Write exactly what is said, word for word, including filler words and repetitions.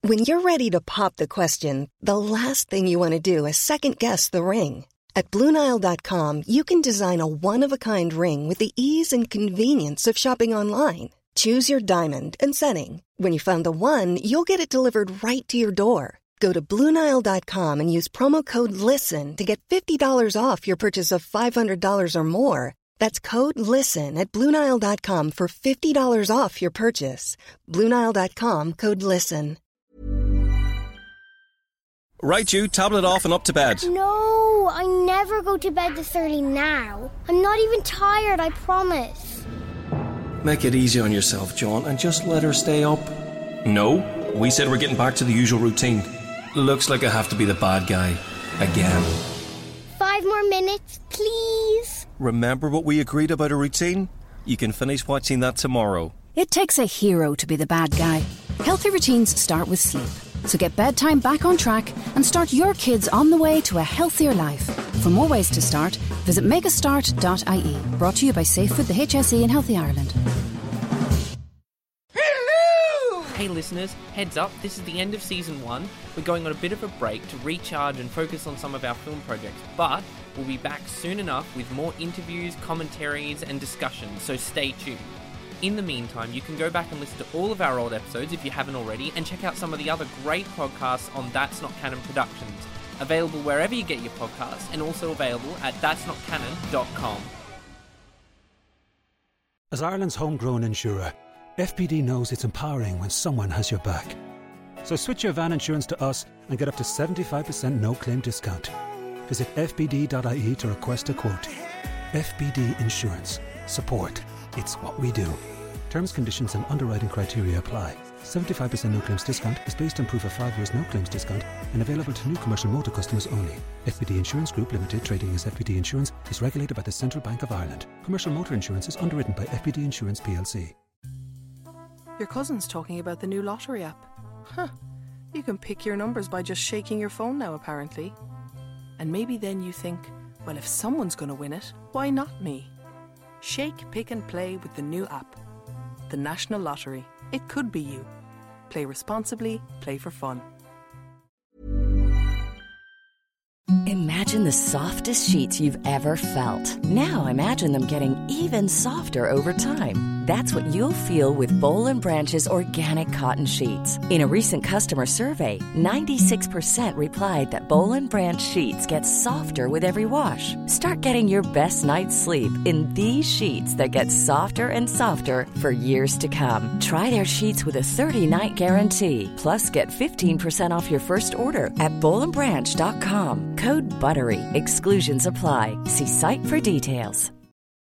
When you're ready to pop the question, the last thing you want to do is second-guess the ring. At Blue Nile dot com, you can design a one-of-a-kind ring with the ease and convenience of shopping online. Choose your diamond and setting. When you find the one, you'll get it delivered right to your door. Go to Blue Nile dot com and use promo code LISTEN to get fifty dollars off your purchase of five hundred dollars or more. That's code LISTEN at Blue Nile dot com for fifty dollars off your purchase. Blue Nile dot com, code LISTEN. Right, you, tablet off and up to bed. No, I never go to bed this early now. I'm not even tired, I promise. Make it easy on yourself, John, and just let her stay up. No, we said we're getting back to the usual routine. Looks like I have to be the bad guy. Again. Five more minutes, please. Remember what we agreed about a routine? You can finish watching that tomorrow. It takes a hero to be the bad guy. Healthy routines start with sleep. So get bedtime back on track and start your kids on the way to a healthier life. For more ways to start, visit make a start dot I E. Brought to you by Safe Food, the H S E and Healthy Ireland. Hello! Hey listeners, heads up, this is the end of season one. We're going on a bit of a break to recharge and focus on some of our film projects, but we'll be back soon enough with more interviews, commentaries and discussions, so stay tuned. In the meantime, you can go back and listen to all of our old episodes if you haven't already, and check out some of the other great podcasts on That's Not Canon Productions, available wherever you get your podcasts, and also available at that's not canon dot com. As Ireland's homegrown insurer, F P D knows it's empowering when someone has your back. So switch your van insurance to us and get up to seventy-five percent no-claim discount. Visit f p d dot I E to request a quote. F P D Insurance. Support. It's what we do. Terms, conditions and underwriting criteria apply. seventy-five percent no claims discount is based on proof of five years no claims discount and available to new commercial motor customers only. F P D Insurance Group Limited, trading as F P D Insurance, is regulated by the Central Bank of Ireland. Commercial motor insurance is underwritten by F P D Insurance P L C. Your cousin's talking about the new lottery app. Huh. You can pick your numbers by just shaking your phone now, apparently. And maybe then you think, well, if someone's going to win it, why not me? Shake, pick and play with the new app. The National Lottery. It could be you. Play responsibly, play for fun. Imagine the softest sheets you've ever felt. Now imagine them getting even softer over time. That's what you'll feel with Boll and Branch's organic cotton sheets. In a recent customer survey, ninety-six percent replied that Boll and Branch sheets get softer with every wash. Start getting your best night's sleep in these sheets that get softer and softer for years to come. Try their sheets with a thirty-night guarantee. Plus, get fifteen percent off your first order at boll and branch dot com. Code BUTTERY. Exclusions apply. See site for details.